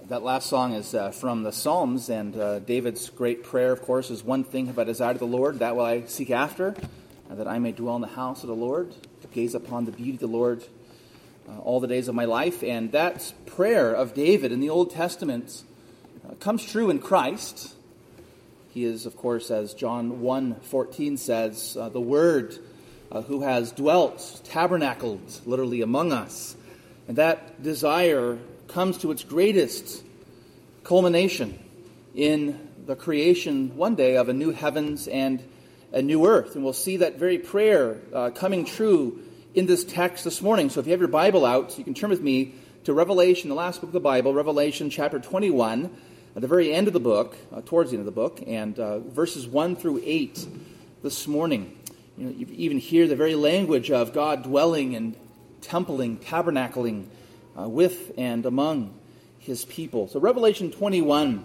That last song is from the Psalms, and David's great prayer, of course, is one thing have I desired of the Lord, that will I seek after, that I may dwell in the house of the Lord, to gaze upon the beauty of the Lord all the days of my life. And that prayer of David in the Old Testament comes true in Christ. He is, of course, as John 1:14 says, the Word who has dwelt, tabernacled, literally among us. And that desire comes to its greatest culmination in the creation one day of a new heavens and a new earth. And we'll see that very prayer coming true in this text this morning. So if you have your Bible out, you can turn with me to Revelation, the last book of the Bible, Revelation chapter 21, at the very end of the book, towards the end of the book, and verses 1 through 8 this morning. You even hear the very language of God dwelling and templing, tabernacling with and among his people. So Revelation 21,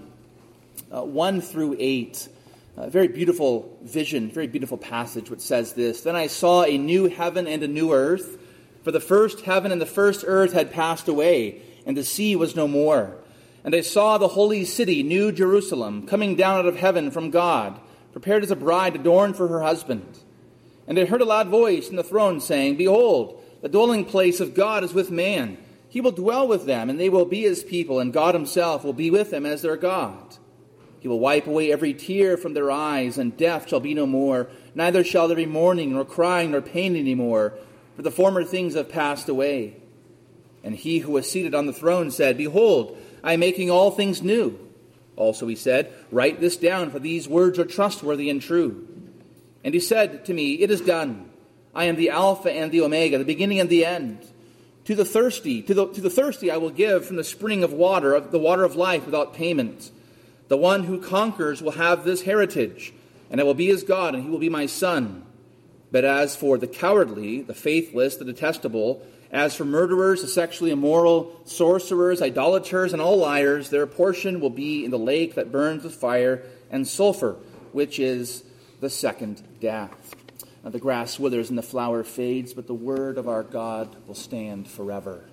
1 through 8, a very beautiful vision, very beautiful passage which says this: Then I saw a new heaven and a new earth, for the first heaven and the first earth had passed away, and the sea was no more. And I saw the holy city, New Jerusalem, coming down out of heaven from God, prepared as a bride adorned for her husband. And I heard a loud voice from the throne saying, Behold, the dwelling place of God is with man. He will dwell with them, and they will be his people, and God himself will be with them as their God. He will wipe away every tear from their eyes, and death shall be no more. Neither shall there be mourning, nor crying, nor pain any more, for the former things have passed away. And he who was seated on the throne said, Behold, I am making all things new. Also he said, Write this down, for these words are trustworthy and true. And he said to me, It is done. I am the Alpha and the Omega, the beginning and the end. To the thirsty I will give from the spring of water, of the water of life without payment. The one who conquers will have this heritage, and I will be his God, and he will be my son. But as for the cowardly, the faithless, the detestable, as for murderers, the sexually immoral, sorcerers, idolaters, and all liars, their portion will be in the lake that burns with fire and sulfur, which is the second death. Now, the grass withers and the flower fades, but the word of our God will stand forever.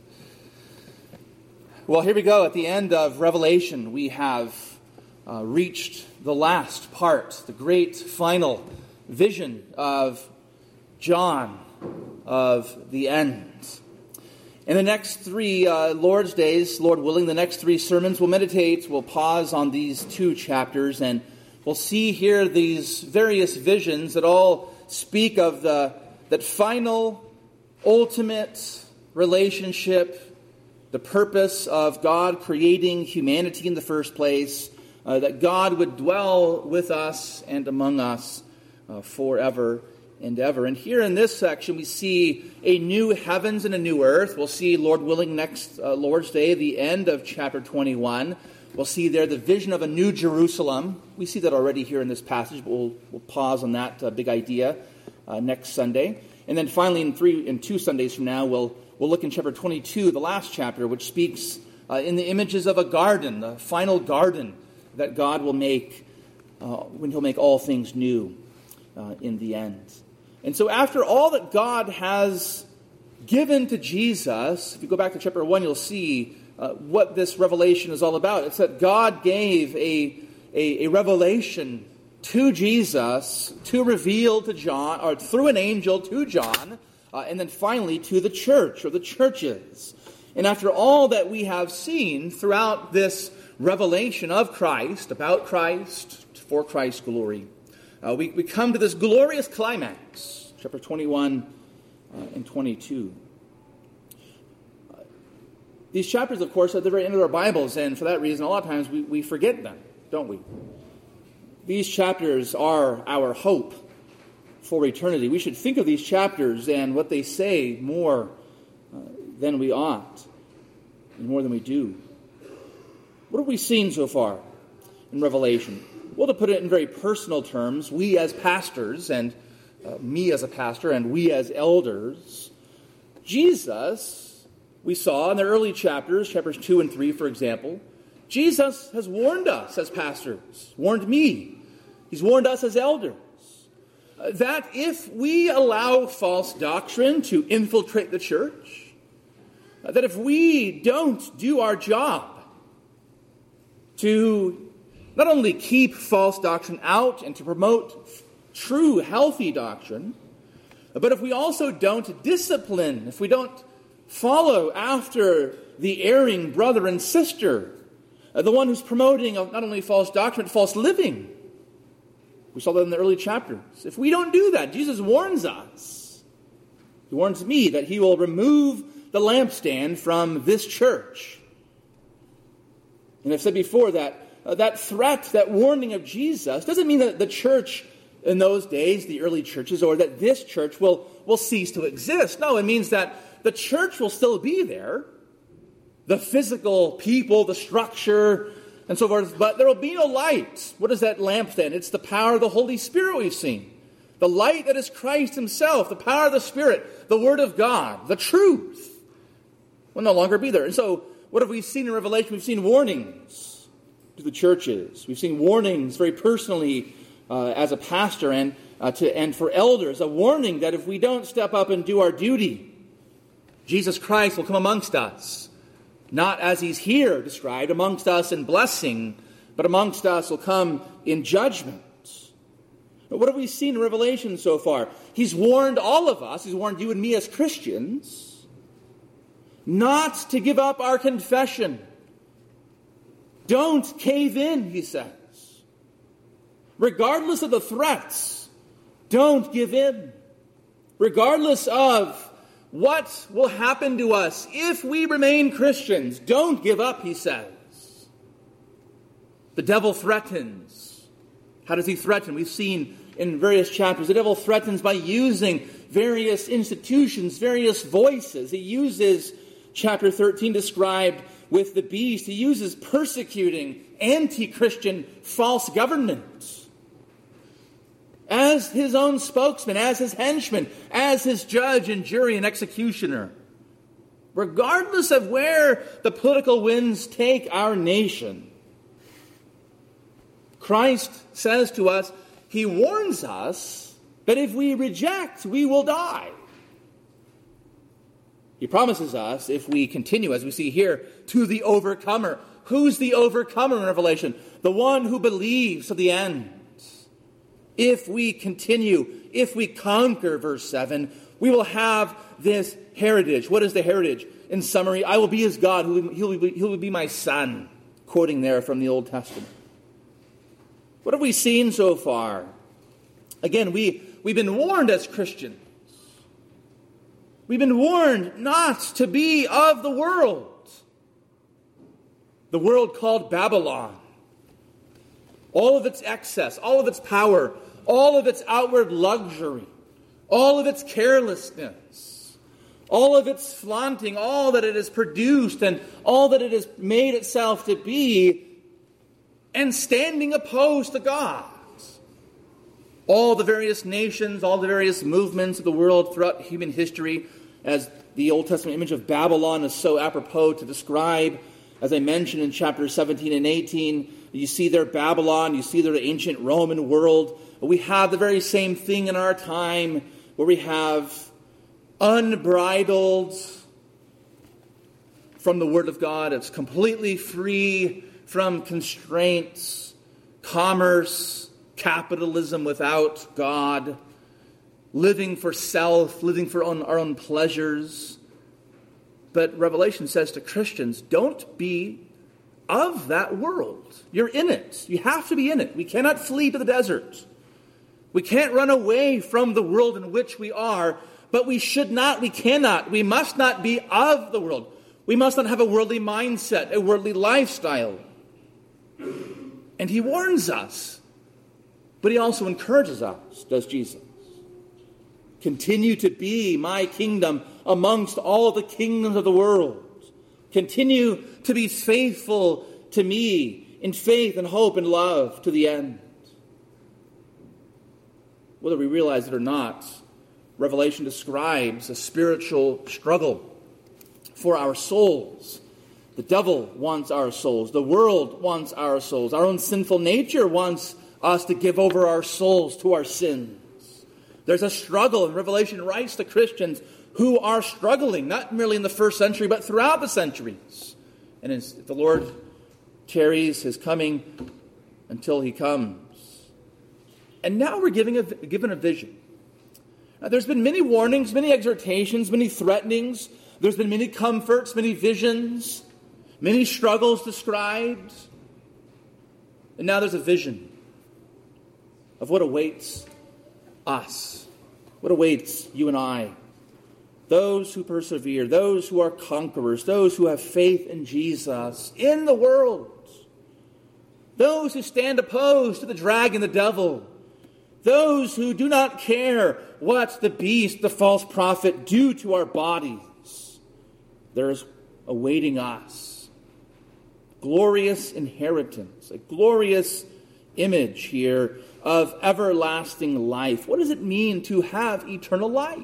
Well, here we go. At the end of Revelation, we have reached the last part, the great final vision of John of the end. In the next three Lord's days, Lord willing, the next three sermons we'll pause on these two chapters, and we'll see here these various visions that all speak of that final, ultimate relationship, the purpose of God creating humanity in the first place, that God would dwell with us and among us forever and ever. And here in this section we see a new heavens and a new earth. We'll see, Lord willing, next Lord's Day, the end of chapter 21. We'll see there the vision of a new Jerusalem. We see that already here in this passage, but we'll pause on that big idea next Sunday. And then finally, in 2 Sundays from now, we'll look in chapter 22, the last chapter, which speaks in the images of a garden, the final garden that God will make when he'll make all things new in the end. And so after all that God has given to Jesus, if you go back to chapter 1, you'll see what this revelation is all about. It's that God gave a revelation to Jesus to reveal to John, or through an angel to John, and then finally to the church, or the churches. And after all that we have seen throughout this revelation of Christ, about Christ, for Christ's glory, we come to this glorious climax, chapter 21 and 22. These chapters, of course, are at the very end of our Bibles, and for that reason, a lot of times we forget them, don't we? These chapters are our hope for eternity. We should think of these chapters and what they say more than we ought, and more than we do. What have we seen so far in Revelation? Well, to put it in very personal terms, we as pastors, and me as a pastor, and we as elders, Jesus, we saw in the early chapters 2 and 3, for example, Jesus has warned us as pastors, warned me. He's warned us as elders, that if we allow false doctrine to infiltrate the church, that if we don't do our job to not only keep false doctrine out and to promote true, healthy doctrine, but if we also don't discipline, if we don't follow after the erring brother and sister, the one who's promoting not only false doctrine, but false living. We saw that in the early chapters. If we don't do that, Jesus warns us. He warns me that he will remove the lampstand from this church. And I've said before that that threat, that warning of Jesus, doesn't mean that the church in those days, the early churches, or that this church will cease to exist. No, it means that the church will still be there. The physical people, the structure, and so forth. But there will be no light. What is that lampstand? It's the power of the Holy Spirit we've seen. The light that is Christ himself, the power of the Spirit, the Word of God, the truth will no longer be there. And so, what have we seen in Revelation? We've seen warnings to the churches. We've seen warnings very personally as a pastor and for elders. A warning that if we don't step up and do our duty, Jesus Christ will come amongst us. Not as he's here described, amongst us in blessing, but amongst us will come in judgment. But what have we seen in Revelation so far? He's warned all of us, he's warned you and me as Christians, not to give up our confession. Don't cave in, he says. Regardless of the threats, don't give in. Regardless of what will happen to us if we remain Christians, don't give up, he says. The devil threatens. How does he threaten? We've seen in various chapters, the devil threatens by using various institutions, various voices. He uses, chapter 13 described with the beast, he uses persecuting, anti-Christian false government as his own spokesman, as his henchman, as his judge and jury and executioner. Regardless of where the political winds take our nation, Christ says to us, he warns us that if we reject, we will die. He promises us, if we continue, as we see here, to the overcomer. Who's the overcomer in Revelation? The one who believes to the end. If we continue, if we conquer, verse 7, we will have this heritage. What is the heritage? In summary, I will be his God, he will be my son. Quoting there from the Old Testament. What have we seen so far? Again, we've been warned as Christians. We've been warned not to be of the world. The world called Babylon. All of its excess, all of its power, all of its outward luxury, all of its carelessness, all of its flaunting, all that it has produced and all that it has made itself to be, and standing opposed to God. All the various nations, all the various movements of the world throughout human history, as the Old Testament image of Babylon is so apropos to describe, as I mentioned in chapters 17 and 18, you see there Babylon, you see there the ancient Roman world. We have the very same thing in our time, where we have unbridled from the Word of God. It's completely free from constraints, commerce, capitalism without God, living for self, living for our own pleasures. But Revelation says to Christians, don't be of that world. You're in it. You have to be in it. We cannot flee to the desert. We can't run away from the world in which we are, but we must not be of the world. We must not have a worldly mindset, a worldly lifestyle. And he warns us, but he also encourages us, does Jesus. Continue to be my kingdom amongst all the kingdoms of the world. Continue to be faithful to me in faith and hope and love to the end. Whether we realize it or not, Revelation describes a spiritual struggle for our souls. The devil wants our souls. The world wants our souls. Our own sinful nature wants us to give over our souls to our sins. There's a struggle, and Revelation writes to Christians who are struggling, not merely in the first century, but throughout the centuries. And if the Lord tarries his coming until he comes. And now we're given a vision. Now, there's been many warnings, many exhortations, many threatenings. There's been many comforts, many visions, many struggles described. And now there's a vision of what awaits us, what awaits you and I, those who persevere, those who are conquerors, those who have faith in Jesus in the world, those who stand opposed to the dragon, the devil, those who do not care what the beast, the false prophet, do to our bodies. There is awaiting us glorious inheritance, a glorious image here of everlasting life. What does it mean to have eternal life?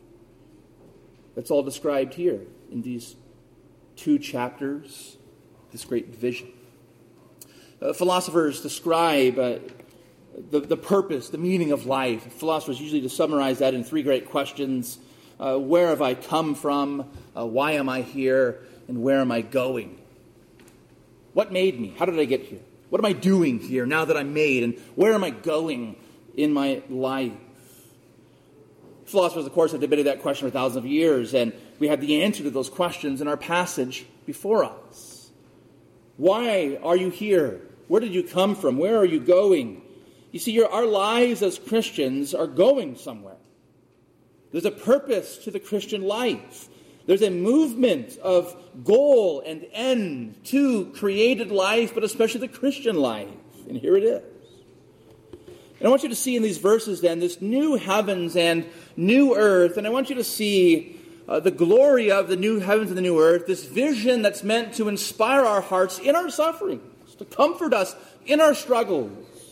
That's all described here in these 2 chapters, this great vision. Philosophers describe the purpose, the meaning of life. Philosophers usually just summarize that in 3 great questions. Where have I come from? Why am I here? And where am I going? What made me? How did I get here? What am I doing here now that I'm made? And where am I going in my life? Philosophers, of course, have debated that question for thousands of years, and we have the answer to those questions in our passage before us. Why are you here? Where did you come from? Where are you going? You see, our lives as Christians are going somewhere. There's a purpose to the Christian life. There's a movement of goal and end to created life, but especially the Christian life. And here it is. And I want you to see in these verses then this new heavens and new earth. And I want you to see the glory of the new heavens and the new earth, this vision that's meant to inspire our hearts in our sufferings, to comfort us in our struggles,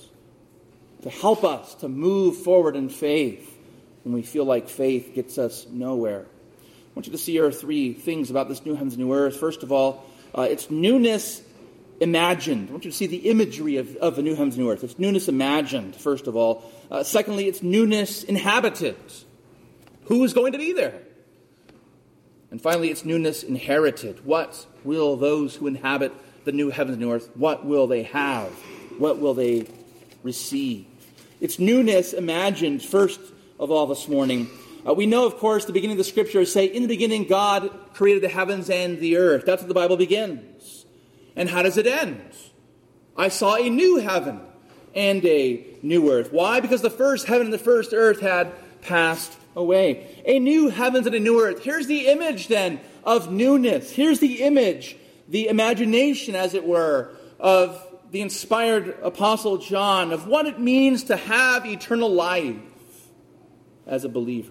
to help us to move forward in faith when we feel like faith gets us nowhere. I want you to see here 3 things about this new heavens and new earth. First of all, it's newness imagined. I want you to see the imagery of the new heavens and new earth. It's newness imagined, first of all. Secondly, it's newness inhabited. Who is going to be there? And finally, it's newness inherited. What will those who inhabit the new heavens and new earth, what will they have? What will they receive? It's newness imagined, first of all, this morning. We know, of course, the beginning of the Scriptures say, in the beginning God created the heavens and the earth. That's what the Bible begins. And how does it end? I saw a new heaven and a new earth. Why? Because the first heaven and the first earth had passed away. A new heavens and a new earth. Here's the image then of newness. Here's the image, the imagination, as it were, of the inspired Apostle John, of what it means to have eternal life as a believer.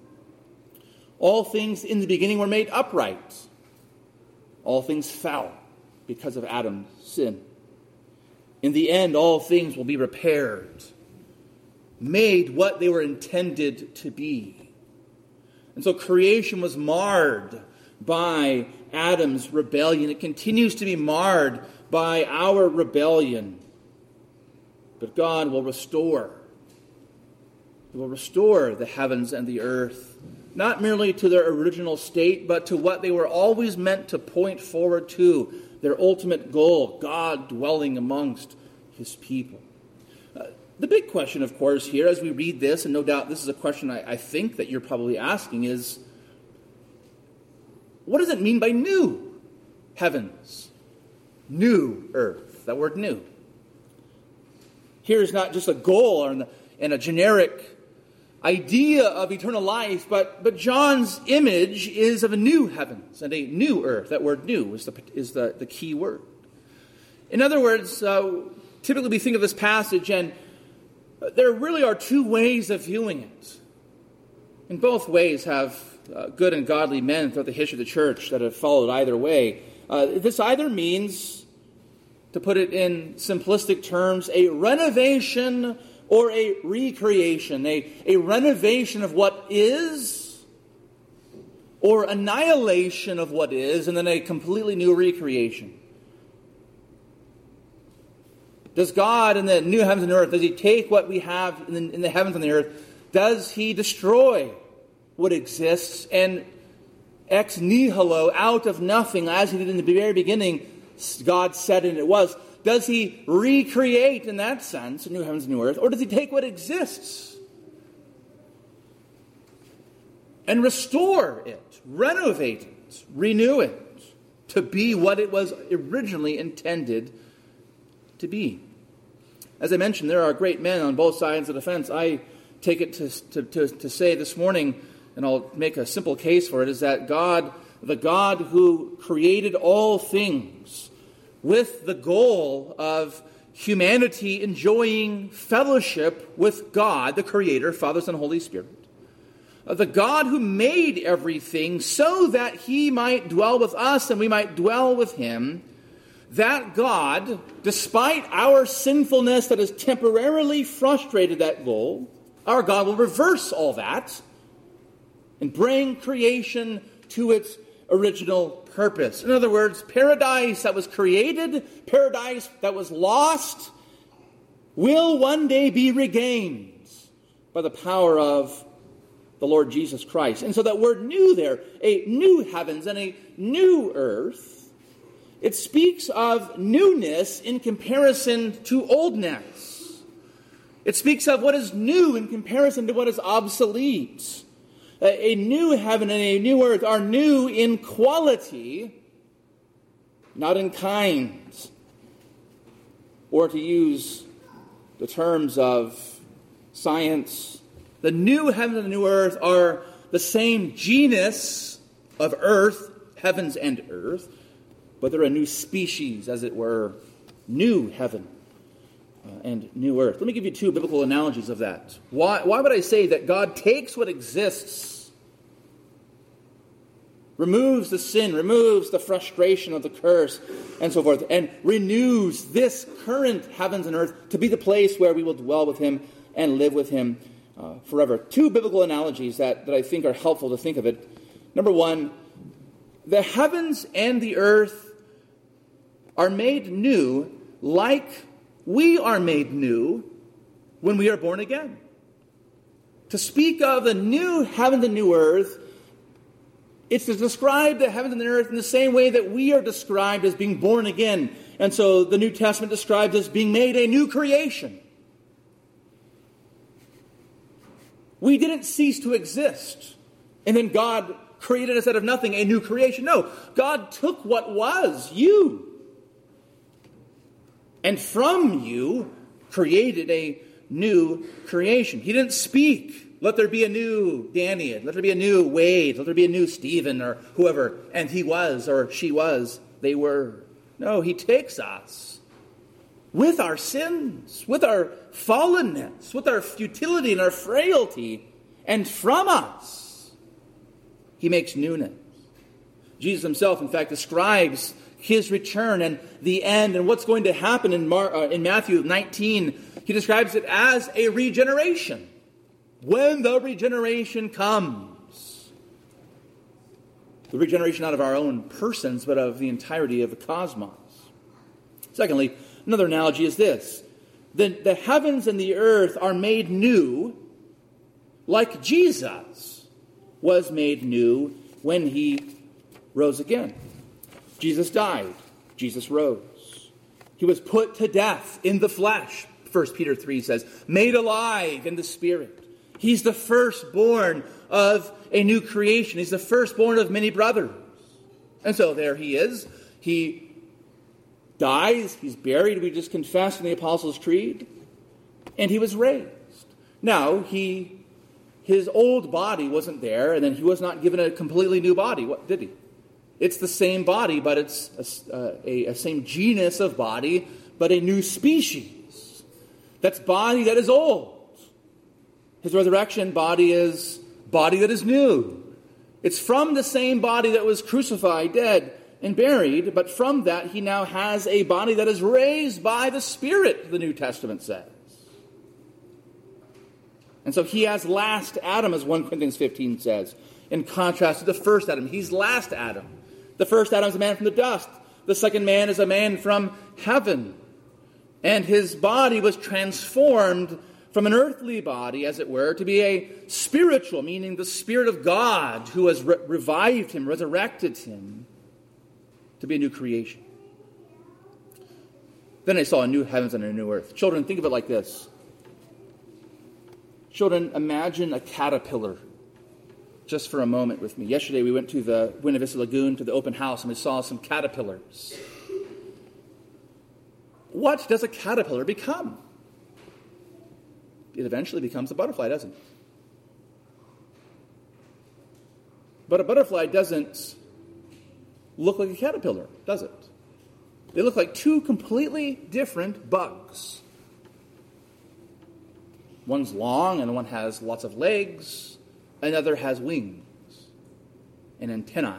All things in the beginning were made upright. All things fell because of Adam's sin. In the end, all things will be repaired, made what they were intended to be. And so creation was marred by Adam's rebellion. It continues to be marred by our rebellion. But God will restore. He will restore the heavens and the earth, not merely to their original state, but to what they were always meant to point forward to, their ultimate goal, God dwelling amongst His people. The big question, of course, here as we read this, and no doubt this is a question I think that you're probably asking, is what does it mean by new heavens, new earth? That word new. Here is not just a goal and a generic idea of eternal life, but John's image is of a new heavens and a new earth. That word new is the key word. In other words, typically we think of this passage, and there really are 2 ways of viewing it. And both ways have good and godly men throughout the history of the church that have followed either way. This either means, to put it in simplistic terms, a renovation or a recreation, a renovation of what is, or annihilation of what is, and then a completely new recreation. Does God in the new heavens and earth, does He take what we have in the heavens and the earth, does He destroy what exists and ex nihilo, out of nothing, as He did in the very beginning, God said and it was. Does he recreate, in that sense, a new heavens and new earth? Or does he take what exists and restore it, renovate it, renew it to be what it was originally intended to be? As I mentioned, there are great men on both sides of the fence. I take it to say this morning, and I'll make a simple case for it, is that God, the God who created all things with the goal of humanity enjoying fellowship with God, the Creator, Father, Son, Holy Spirit, the God who made everything so that he might dwell with us and we might dwell with him, that God, despite our sinfulness that has temporarily frustrated that goal, our God will reverse all that and bring creation to its original purpose. In other words, paradise that was created, paradise that was lost, will one day be regained by the power of the Lord Jesus Christ. And so that word new there, a new heavens and a new earth, it speaks of newness in comparison to oldness. It speaks of what is new in comparison to what is obsolete. A new heaven and a new earth are new in quality, not in kind. Or to use the terms of science, the new heaven and the new earth are the same genus of earth, heavens and earth, but they're a new species, as it were, new heaven and new earth. Let me give you two biblical analogies of that. Why would I say that God takes what exists, removes the sin, removes the frustration of the curse, and so forth, and renews this current heavens and earth to be the place where we will dwell with him and live with him forever? Two biblical analogies that I think are helpful to think of it. Number one, the heavens and the earth are made new like we are made new when we are born again. To speak of the new heavens and new earth, it's to describe the heavens and the earth in the same way that we are described as being born again. And so the New Testament describes us being made a new creation. We didn't cease to exist, and then God created us out of nothing, a new creation. No, God took what was you, and from you created a new creation. He didn't speak, let there be a new Danny, let there be a new Wade, let there be a new Stephen, or whoever, and he was, or she was, they were. No, he takes us with our sins, with our fallenness, with our futility and our frailty, and from us he makes newness. Jesus himself, in fact, describes his return and the end and what's going to happen in Matthew 19. He describes it as a regeneration. When the regeneration comes, the regeneration not of our own persons, but of the entirety of the cosmos. Secondly, another analogy is this. The heavens and the earth are made new like Jesus was made new when he rose again. Jesus died. Jesus rose. He was put to death in the flesh, 1 Peter 3 says, made alive in the Spirit. He's the firstborn of a new creation. He's the firstborn of many brothers. And so there he is. He dies. He's buried. We just confessed in the Apostles' Creed. And he was raised. Now, his old body wasn't there, and then he was not given a completely new body. What did he? It's the same body, but it's a same genus of body, but a new species. That's body that is old. His resurrection body is body that is new. It's from the same body that was crucified, dead, and buried, but from that he now has a body that is raised by the Spirit, the New Testament says. And so he has last Adam, as 1 Corinthians 15 says, in contrast to the first Adam. He's last Adam. The first Adam is a man from the dust. The second man is a man from heaven. And his body was transformed from an earthly body, as it were, to be a spiritual, meaning the Spirit of God who has revived him, resurrected him, to be a new creation. Then I saw a new heavens and a new earth. Children, think of it like this. Children, imagine a caterpillar just for a moment with me. Yesterday we went to the Buena Vista Lagoon to the open house and we saw some caterpillars. What does a caterpillar become? It eventually becomes a butterfly, doesn't it? But a butterfly doesn't look like a caterpillar, does it? They look like two completely different bugs. One's long and one has lots of legs. Another has wings and antennae.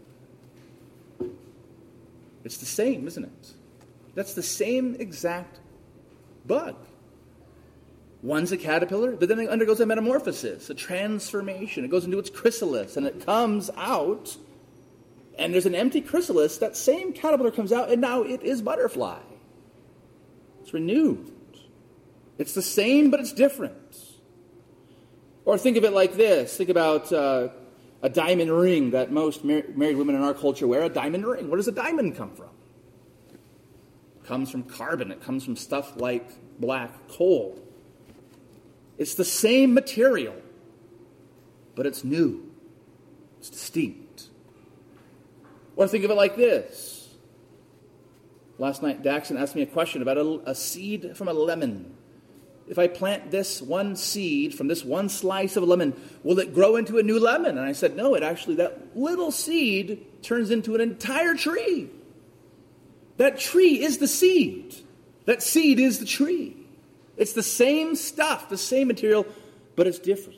It's the same, isn't it? That's the same exact bug. One's a caterpillar, but then it undergoes a metamorphosis, a transformation. It goes into its chrysalis, and it comes out, and there's an empty chrysalis. That same caterpillar comes out, and now it is butterfly. It's renewed. It's the same, but it's different. Or think of it like this. Think about a diamond ring that most married women in our culture wear, a diamond ring. Where does a diamond come from? It comes from carbon. It comes from stuff like black coal. It's the same material, but it's new. It's distinct. Or think of it like this. Last night, Daxon asked me a question about a seed from a lemon. If I plant this one seed from this one slice of a lemon, will it grow into a new lemon? And I said, no, that little seed turns into an entire tree. That tree is the seed. That seed is the tree. It's the same stuff, the same material, but it's different.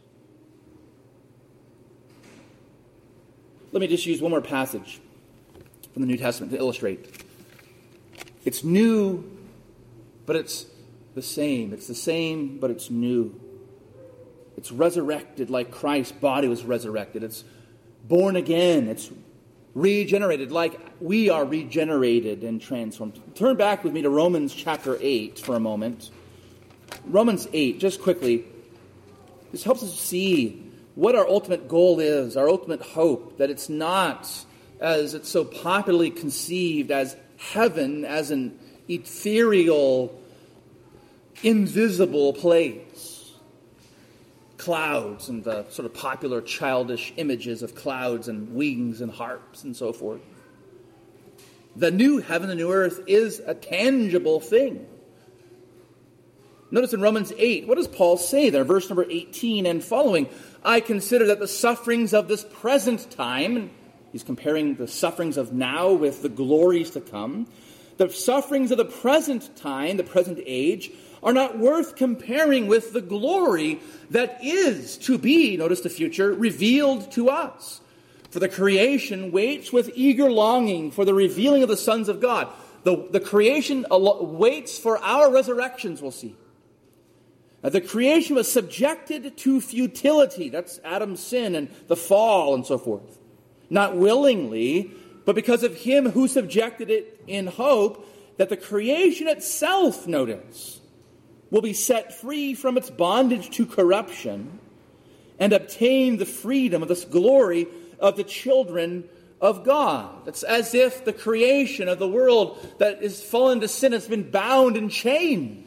Let me just use one more passage from the New Testament to illustrate. It's new, but it's the same. It's the same, but it's new. It's resurrected like Christ's body was resurrected. It's born again. It's regenerated like we are regenerated and transformed. Turn back with me to Romans chapter 8 for a moment. Romans 8, just quickly. This helps us see what our ultimate goal is, our ultimate hope, that it's not, as it's so popularly conceived, as heaven, as an ethereal, invisible place. Clouds and the sort of popular childish images of clouds and wings and harps and so forth. The new heaven and new earth is a tangible thing. Notice in Romans 8, what does Paul say there? Verse number 18 and following. I consider that the sufferings of this present time, and he's comparing the sufferings of now with the glories to come, the sufferings of the present time, the present age, are not worth comparing with the glory that is to be, notice the future, revealed to us. For the creation waits with eager longing for the revealing of the sons of God. The creation waits for our resurrections, we'll see. The creation was subjected to futility. That's Adam's sin and the fall and so forth. Not willingly, but because of him who subjected it in hope that the creation itself, notice, will be set free from its bondage to corruption and obtain the freedom of this glory of the children of God. It's as if the creation of the world that is fallen to sin has been bound in chains.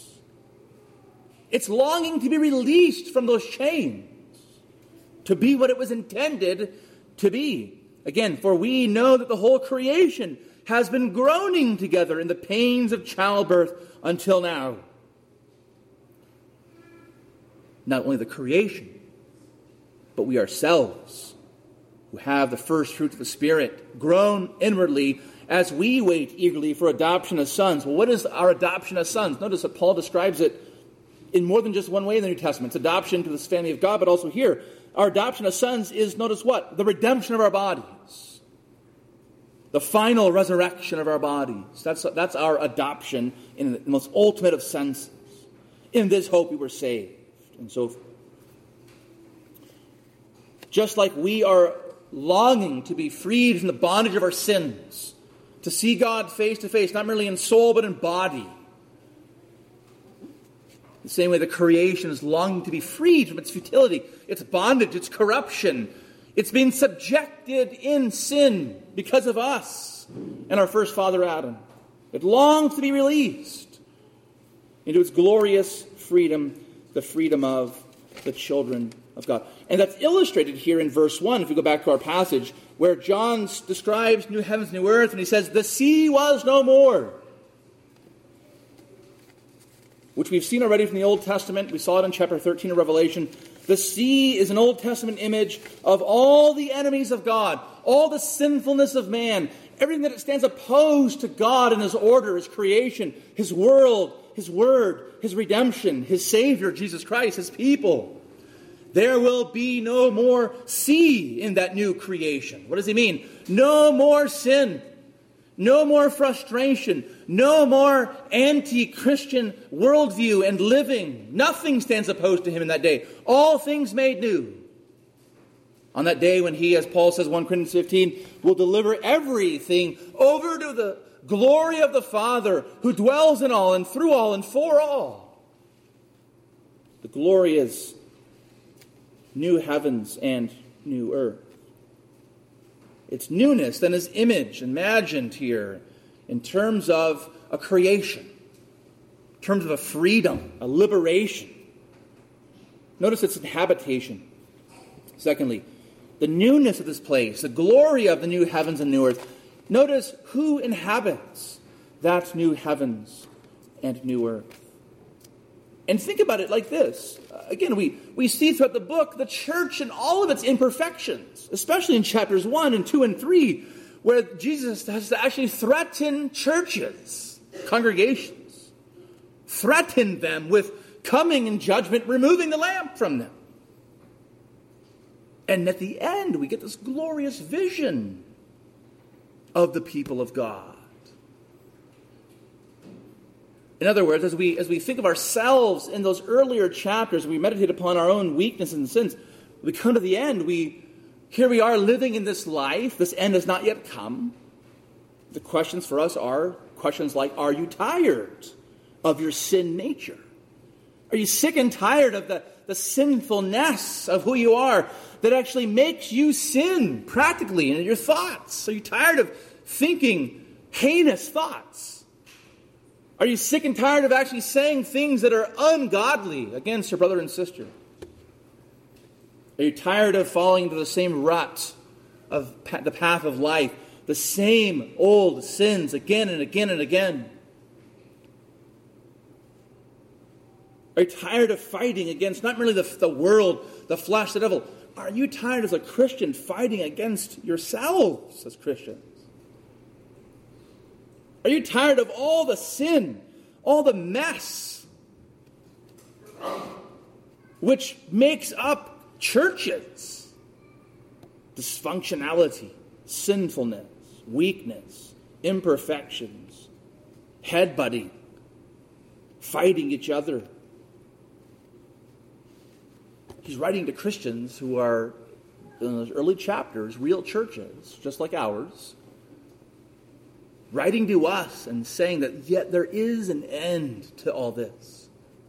It's longing to be released from those chains, to be what it was intended to be. Again, for we know that the whole creation has been groaning together in the pains of childbirth until now. Not only the creation, but we ourselves, who have the first fruit of the Spirit, groan inwardly as we wait eagerly for adoption as sons. Well, what is our adoption as sons? Notice that Paul describes it in more than just one way in the New Testament. It's adoption to this family of God, but also here. Our adoption as sons is, notice what? The redemption of our bodies. The final resurrection of our bodies. That's our adoption in the most ultimate of senses. In this hope we were saved, and so forth. Just like we are longing to be freed from the bondage of our sins, to see God face to face, not merely in soul but in body. The same way the creation is longing to be freed from its futility, its bondage, its corruption. It's being subjected in sin because of us and our first father Adam. It longs to be released into its glorious freedom, the freedom of the children of God. And that's illustrated here in verse 1, if we go back to our passage, where John describes new heavens, new earth, and he says, the sea was no more. Which we've seen already from the Old Testament. We saw it in chapter 13 of Revelation. The sea is an Old Testament image of all the enemies of God, all the sinfulness of man, everything that stands opposed to God and His order, His creation, His world, His word, His redemption, His Savior, Jesus Christ, His people. There will be no more sea in that new creation. What does he mean? No more sin. No more frustration. No more anti-Christian worldview and living. Nothing stands opposed to him in that day. All things made new. On that day when he, as Paul says, 1 Corinthians 15, will deliver everything over to the glory of the Father who dwells in all and through all and for all. The glorious new heavens and new earth. Its newness then is imaged, imagined here in terms of a creation, in terms of a freedom, a liberation. Notice its habitation. Secondly, the newness of this place, the glory of the new heavens and new earth. Notice who inhabits that new heavens and new earth. And think about it like this. Again, we see throughout the book the church and all of its imperfections, especially in chapters 1 and 2 and 3, where Jesus has to actually threaten churches, congregations, threaten them with coming in judgment, removing the lamp from them. And at the end, we get this glorious vision of the people of God. In other words, as we think of ourselves in those earlier chapters, we meditate upon our own weaknesses and sins. We come to the end. Here we are living in this life. This end has not yet come. The questions for us are questions like, are you tired of your sin nature? Are you sick and tired of the sinfulness of who you are that actually makes you sin practically in your thoughts? Are you tired of thinking heinous thoughts? Are you sick and tired of actually saying things that are ungodly against your brother and sister? Are you tired of falling into the same rut of the path of life, the same old sins again and again and again? Are you tired of fighting against not merely the world, the flesh, the devil? Are you tired as a Christian fighting against yourselves as Christians? Are you tired of all the sin, all the mess, which makes up churches? Dysfunctionality, sinfulness, weakness, imperfections, headbutting, fighting each other. He's writing to Christians who are, in those early chapters, real churches, just like ours, writing to us and saying that yet there is an end to all this.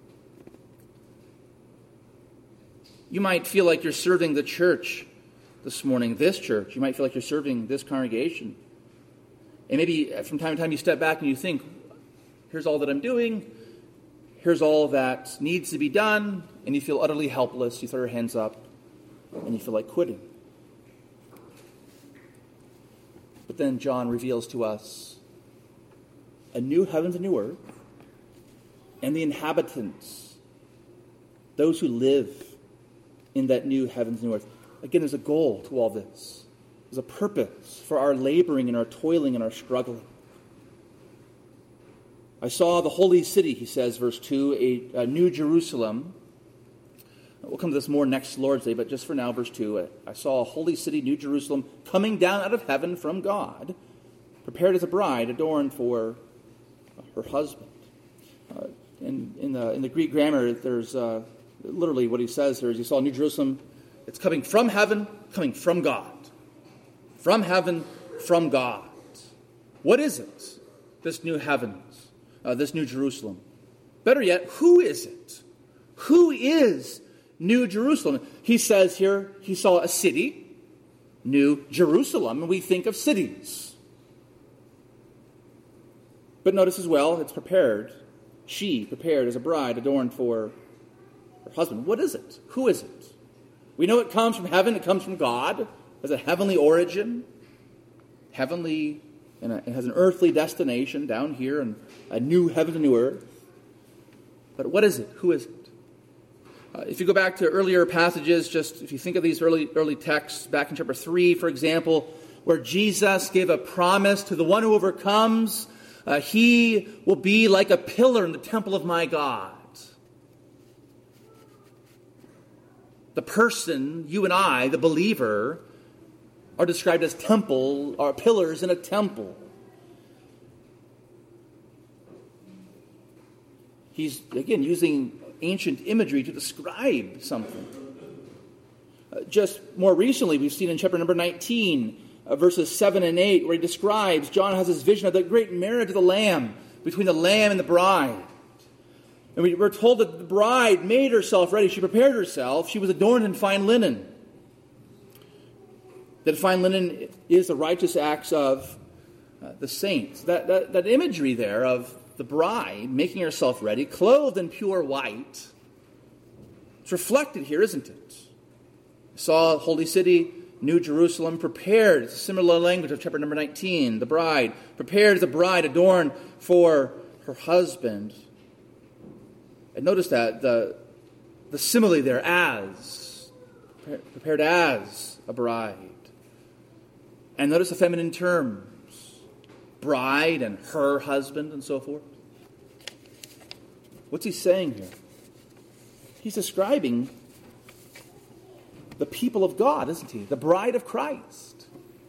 You might feel like you're serving the church this morning, this church. You might feel like you're serving this congregation. And maybe from time to time you step back and you think, here's all that I'm doing. Here's all that needs to be done. And you feel utterly helpless. You throw your hands up and you feel like quitting. But then John reveals to us a new heavens and new earth, and the inhabitants, those who live in that new heavens and new earth. Again, there's a goal to all this. There's a purpose for our laboring and our toiling and our struggling. I saw the holy city, he says, verse 2, a new Jerusalem. We'll come to this more next Lord's Day, but just for now, verse 2, I saw a holy city, New Jerusalem, coming down out of heaven from God, prepared as a bride adorned for her husband. In the Greek grammar, there's literally what he says here is he saw New Jerusalem. It's coming from heaven, coming from God. From heaven, from God. What is it? This new heavens, this new Jerusalem. Better yet, who is it? Who is New Jerusalem? He says here, he saw a city, New Jerusalem, and we think of cities. But notice as well, it's prepared. She prepared as a bride adorned for her husband. What is it? Who is it? We know it comes from heaven. It comes from God. Has a heavenly origin. Heavenly, and it has an earthly destination down here, and a new heaven and new earth. But what is it? Who is it? If you go back to earlier passages, just if you think of these early texts, back in chapter 3, for example, where Jesus gave a promise to the one who overcomes, he will be like a pillar in the temple of my God. The person, you and I, the believer, are described as temple, or pillars in a temple. He's, again, using ancient imagery to describe something. Just more recently, we've seen in chapter number 19, verses 7 and 8, where he describes, John has this vision of the great marriage of the Lamb, between the Lamb and the bride. And we're told that the bride made herself ready. She prepared herself. She was adorned in fine linen. That fine linen is the righteous acts of the saints. That imagery there of the bride making herself ready, clothed in pure white, it's reflected here, isn't it? We saw Holy City, New Jerusalem, prepared. It's a similar language of chapter number 19. The bride, prepared as a bride adorned for her husband. And notice that, the simile there, as, prepared as a bride. And notice the feminine terms, bride and her husband and so forth. What's he saying here? He's describing the people of God, isn't he? The bride of Christ.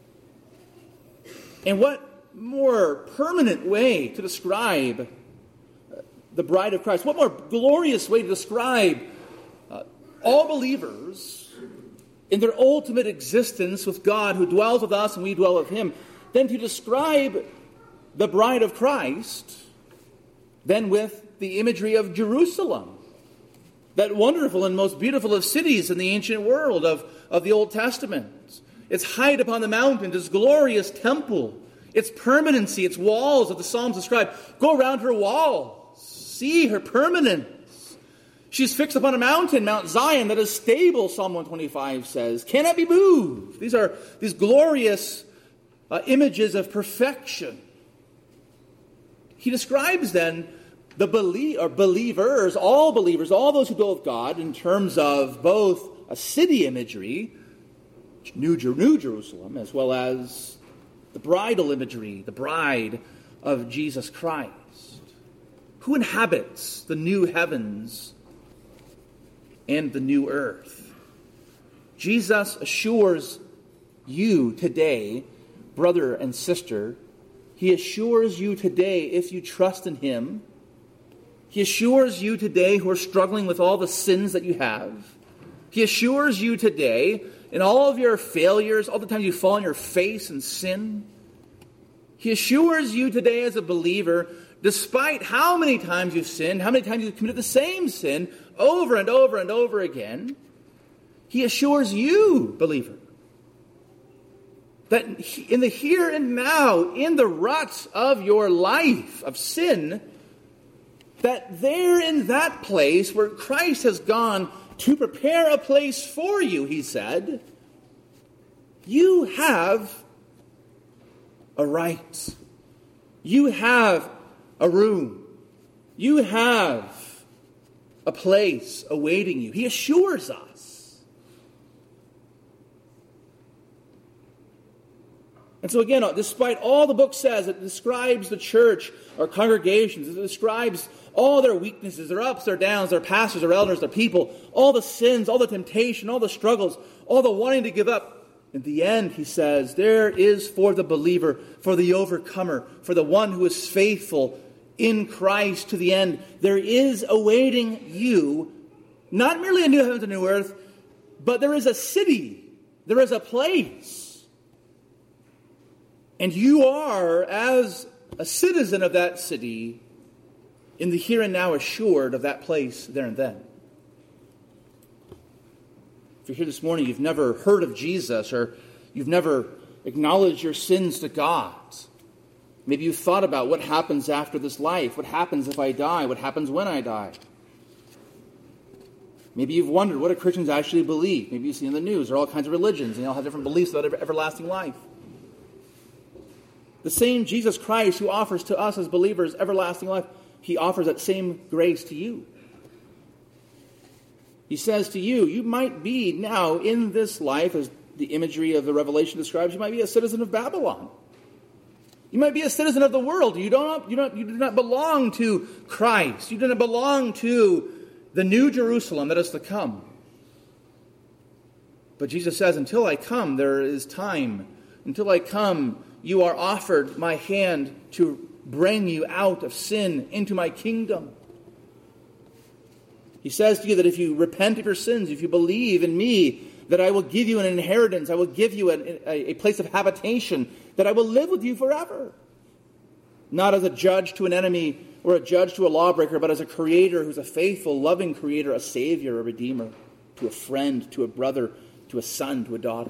And what more permanent way to describe the bride of Christ? What more glorious way to describe all believers in their ultimate existence with God who dwells with us and we dwell with him than to describe the bride of Christ than with the imagery of Jerusalem, that wonderful and most beautiful of cities in the ancient world of the Old Testament. Its height upon the mountains, its glorious temple, its permanency, its walls that the Psalms describe. Go around her walls. See her permanence. She's fixed upon a mountain, Mount Zion, that is stable, Psalm 125 says. Cannot be moved. These are these glorious images of perfection. He describes then the believers, all those who dwell with God, in terms of both a city imagery, New Jerusalem, as well as the bridal imagery, the bride of Jesus Christ. Who inhabits the new heavens and the new earth? Jesus assures you today, brother and sister, he assures you today, if you trust in him, he assures you today who are struggling with all the sins that you have. He assures you today, in all of your failures, all the times you fall on your face in sin, he assures you today as a believer, despite how many times you've sinned, how many times you've committed the same sin over and over and over again, he assures you, believer, that in the here and now, in the rut of your life of sin, that there in that place where Christ has gone to prepare a place for you, he said, you have a right. You have a room. You have a place awaiting you. He assures us. And so again, despite all the book says, it describes the church, our congregations, it describes all their weaknesses, their ups, their downs, their pastors, their elders, their people, all the sins, all the temptation, all the struggles, all the wanting to give up. In the end, he says, there is for the believer, for the overcomer, for the one who is faithful in Christ to the end, there is awaiting you, not merely a new heavens and a new earth, but there is a city, there is a place. And you are, as a citizen of that city, in the here and now assured of that place there and then. If you're here this morning, you've never heard of Jesus, or you've never acknowledged your sins to God, Maybe you've thought about what happens after this life. What happens if I die? What happens when I die? Maybe you've wondered, what do Christians actually believe? Maybe you've seen in the news, there are all kinds of religions, and they all have different beliefs about everlasting life. The same Jesus Christ who offers to us as believers everlasting life, he offers that same grace to you. He says to you, you might be now in this life, as the imagery of the Revelation describes, you might be a citizen of Babylon. You might be a citizen of the world. You do not belong to Christ. You do not belong to the new Jerusalem that is to come. But Jesus says, until I come, there is time. Until I come, you are offered my hand to bring you out of sin into my kingdom. He says to you that if you repent of your sins, if you believe in me, that I will give you an inheritance, I will give you a place of habitation, that I will live with you forever. Not as a judge to an enemy or a judge to a lawbreaker, but as a creator who's a faithful, loving creator, a savior, a redeemer, to a friend, to a brother, to a son, to a daughter.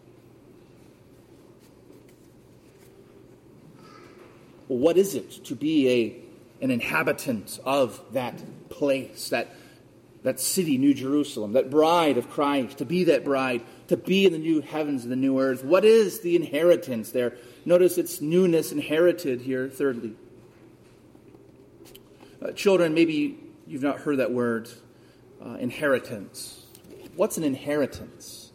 Well, what is it to be an inhabitant of that place, that city, New Jerusalem, that bride of Christ, to be that bride, to be in the new heavens and the new earth? What is the inheritance there? Notice its newness inherited here, thirdly. Children, maybe you've not heard that word, inheritance. What's an inheritance?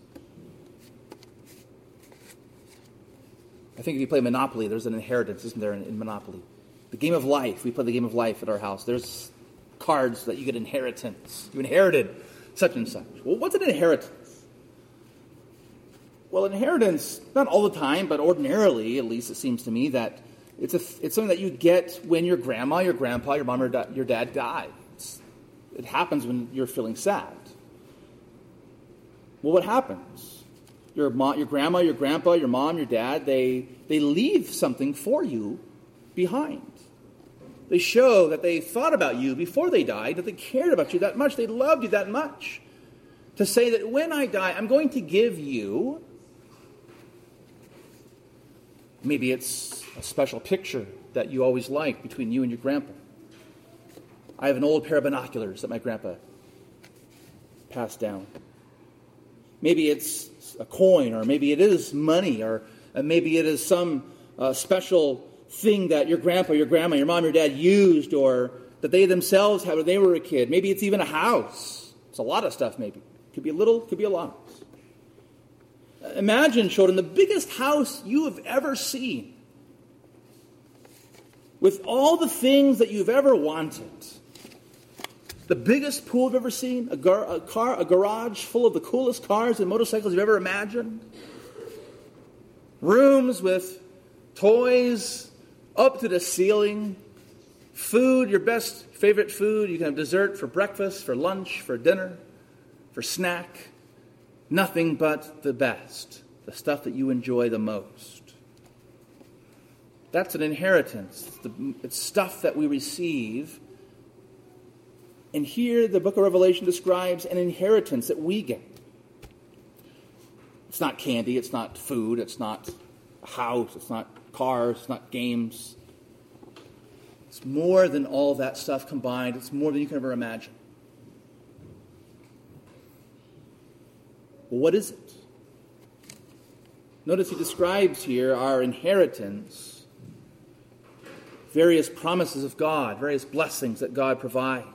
I think if you play Monopoly, there's an inheritance, isn't there, in Monopoly? The game of life. We play the game of life at our house. There's cards that you get inheritance. You inherited such and such. Well, what's an inheritance? Well, inheritance, not all the time, but ordinarily, at least it seems to me, that it's something that you get when your grandma, your grandpa, your mom, or your dad die. It happens when you're feeling sad. Well, what happens? Your grandma, your grandpa, your mom, your dad, they leave something for you behind. They show that they thought about you before they died, that they cared about you that much, they loved you that much. To say that when I die, I'm going to give you, maybe it's a special picture that you always liked between you and your grandpa. I have an old pair of binoculars that my grandpa passed down. Maybe it's a coin, or maybe it is money, or maybe it is some special thing that your grandpa, your grandma, your mom, your dad used, or that they themselves had when they were a kid. Maybe it's even a house. It's a lot of stuff, maybe. Could be a little, could be a lot. Imagine, children, the biggest house you have ever seen, with all the things that you've ever wanted. The biggest pool you've ever seen, a garage full of the coolest cars and motorcycles you've ever imagined. Rooms with toys up to the ceiling. Food, your best favorite food. You can have dessert for breakfast, for lunch, for dinner, for snack. Nothing but the best. The stuff that you enjoy the most. That's an inheritance. It's stuff that we receive. And here the book of Revelation describes an inheritance that we get. It's not candy, it's not food, it's not a house, it's not cars, it's not games. It's more than all that stuff combined. It's more than you can ever imagine. Well, what is it? Notice he describes here our inheritance, various promises of God, various blessings that God provides.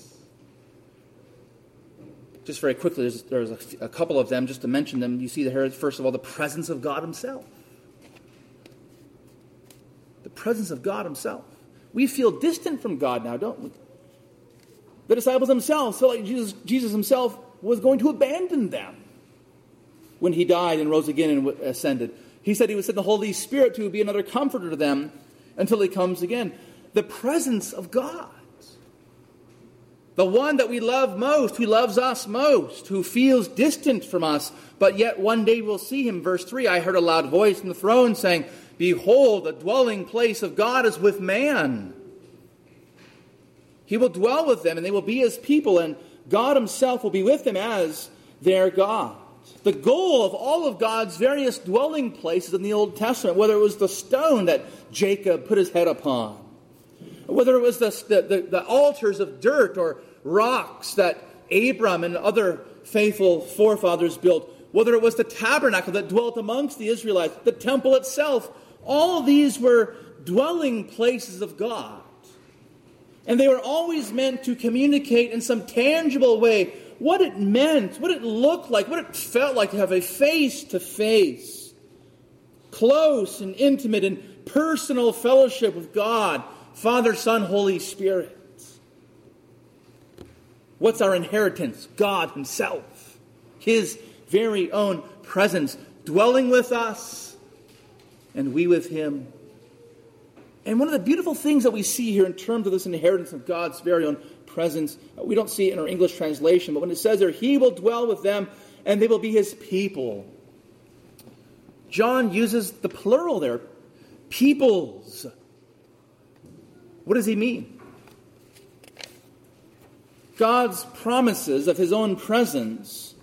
Just very quickly, there's a couple of them, just to mention them. You see here, first of all, the presence of God himself. The presence of God himself. We feel distant from God now, don't we? The disciples themselves felt like Jesus himself was going to abandon them when he died and rose again and ascended. He said he would send the Holy Spirit to be another comforter to them until he comes again. The presence of God. The one that we love most, who loves us most, who feels distant from us, but yet one day we'll see him. Verse 3, I heard a loud voice from the throne saying, behold, the dwelling place of God is with man. He will dwell with them, and they will be his people, and God himself will be with them as their God. The goal of all of God's various dwelling places in the Old Testament, whether it was the stone that Jacob put his head upon, whether it was the altars of dirt or rocks that Abram and other faithful forefathers built, whether it was the tabernacle that dwelt amongst the Israelites, the temple itself, all these were dwelling places of God. And they were always meant to communicate in some tangible way what it meant, what it looked like, what it felt like to have a face-to-face, close and intimate and personal fellowship with God, Father, Son, Holy Spirit. What's our inheritance? God Himself. His very own presence dwelling with us and we with Him. And one of the beautiful things that we see here in terms of this inheritance of God's very own presence, we don't see it in our English translation, but when it says there, He will dwell with them and they will be His people. John uses the plural there, peoples. What does he mean? God's promises of His own presence,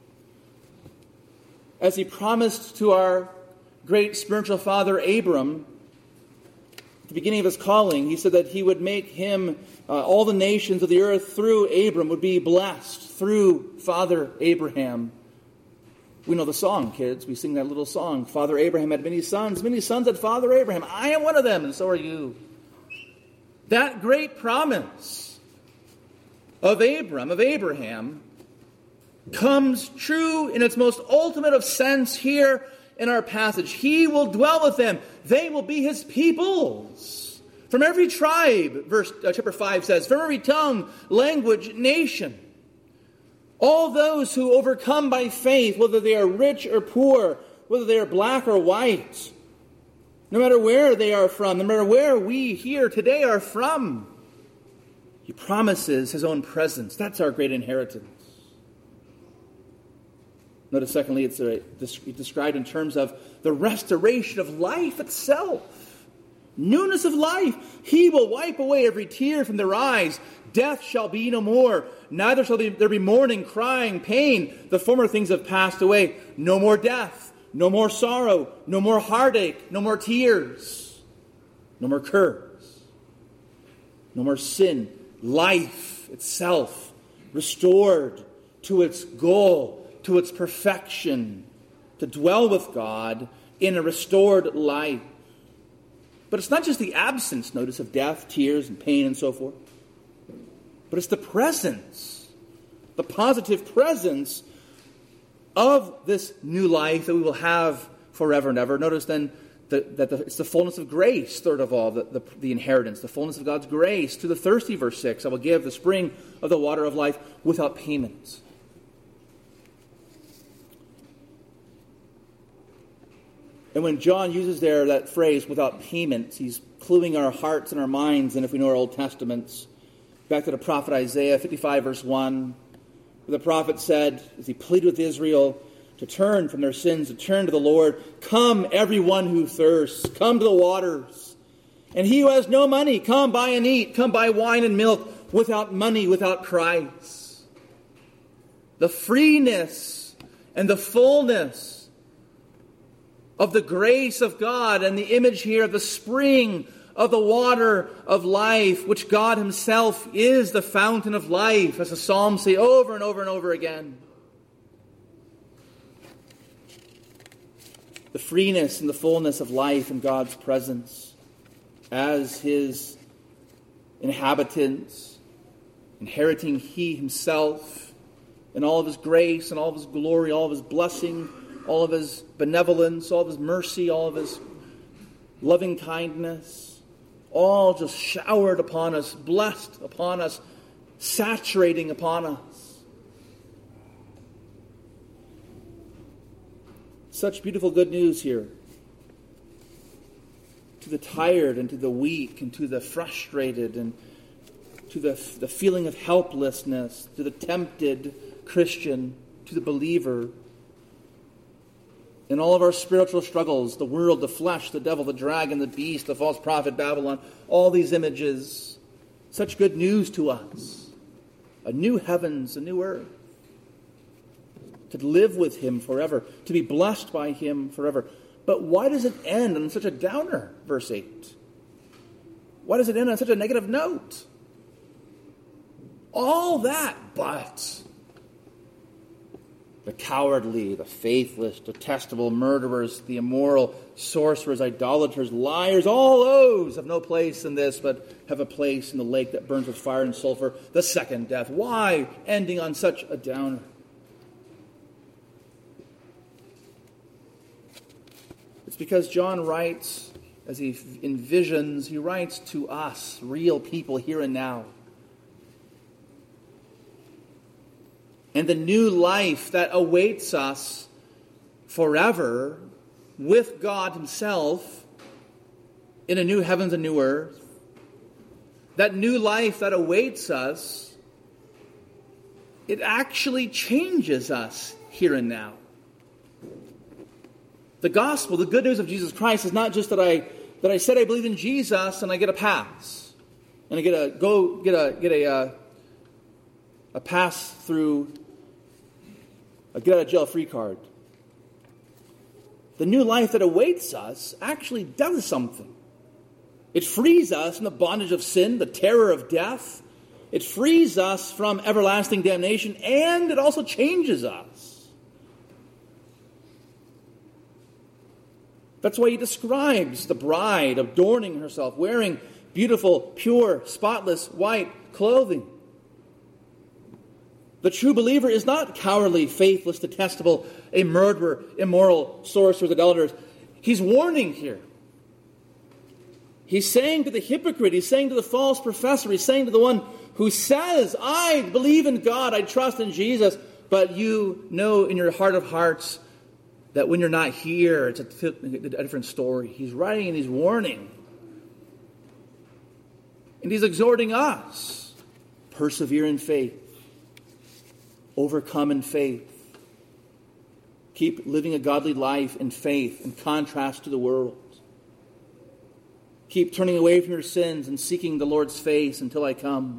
as He promised to our great spiritual father Abram, at the beginning of his calling, He said that He would make him, all the nations of the earth through Abram would be blessed through Father Abraham. We know the song, kids. We sing that little song. Father Abraham had many sons had Father Abraham. I am one of them, and so are you. That great promise of Abraham, comes true in its most ultimate of sense here in our passage. He will dwell with them. They will be His peoples. From every tribe, chapter 5 says, from every tongue, language, nation. All those who overcome by faith, whether they are rich or poor, whether they are black or white, no matter where they are from, no matter where we here today are from, He promises His own presence. That's our great inheritance. Notice, secondly, it's described in terms of the restoration of life itself. Newness of life. He will wipe away every tear from their eyes. Death shall be no more. Neither shall there be mourning, crying, pain. The former things have passed away. No more death. No more sorrow. No more heartache. No more tears. No more curse. No more sin. Life itself restored to its goal, to its perfection, to dwell with God in a restored life. But it's not just the absence, notice, of death, tears, and pain, and so forth. But it's the presence, the positive presence of this new life that we will have forever and ever. Notice then that it's the fullness of grace, third of all, the inheritance, the fullness of God's grace. To the thirsty, verse 6, I will give the spring of the water of life without payment. And when John uses there that phrase, without payment, he's cluing our hearts and our minds, and if we know our Old Testaments, back to the prophet Isaiah 55, verse 1, where the prophet said, as he pleaded with Israel to turn from their sins, to turn to the Lord, come, everyone who thirsts, come to the waters. And he who has no money, come buy and eat, come buy wine and milk, without money, without price. The freeness and the fullness of the grace of God, and the image here of the spring of the water of life, which God Himself is the fountain of life, as the Psalms say over and over and over again. The freeness and the fullness of life in God's presence as His inhabitants, inheriting He Himself in all of His grace and all of His glory, all of His blessing, all of His benevolence, all of His mercy, all of His loving kindness, all just showered upon us, blessed upon us, saturating upon us. Such beautiful good news here. To the tired and to the weak and to the frustrated and to the feeling of helplessness, to the tempted Christian, to the believer. In all of our spiritual struggles, the world, the flesh, the devil, the dragon, the beast, the false prophet, Babylon, all these images, such good news to us. A new heavens, a new earth. could live with him forever, to be blessed by him forever. But why does it end on such a downer, verse 8? Why does it end on such a negative note? All that, but the cowardly, the faithless, detestable, murderers, the immoral, sorcerers, idolaters, liars, all those have no place in this, but have a place in the lake that burns with fire and sulfur, the second death. Why ending on such a downer? It's because John writes, as he envisions, he writes to us, real people here and now. And the new life that awaits us forever with God himself in a new heavens and new earth. That new life that awaits us, it actually changes us here and now. The gospel, the good news of Jesus Christ, is not just that I said I believe in Jesus and I get a pass. And I get a pass through a get out of jail free card. The new life that awaits us actually does something. It frees us from the bondage of sin, the terror of death. It frees us from everlasting damnation, and it also changes us. That's why he describes the bride adorning herself, wearing beautiful, pure, spotless, white clothing. The true believer is not cowardly, faithless, detestable, a murderer, immoral, sorcerers, idolaters. He's warning here. He's saying to the hypocrite, he's saying to the false professor, he's saying to the one who says, I believe in God, I trust in Jesus, but you know in your heart of hearts that when you're not here, it's a different story. He's writing and he's warning. And he's exhorting us, persevere in faith. Overcome in faith. Keep living a godly life in faith in contrast to the world. Keep turning away from your sins and seeking the Lord's face until I come.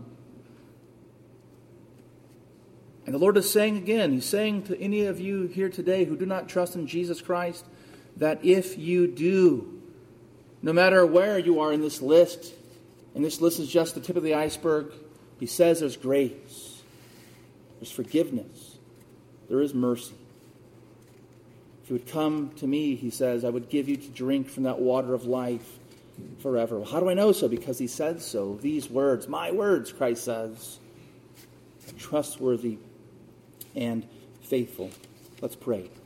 And the Lord is saying again, he's saying to any of you here today who do not trust in Jesus Christ, that if you do, no matter where you are in this list, and this list is just the tip of the iceberg, he says there's grace. There's forgiveness. There is mercy. If you would come to me, he says, I would give you to drink from that water of life forever. Well, how do I know so? Because he said so. These words, my words, Christ says, trustworthy and faithful. Let's pray.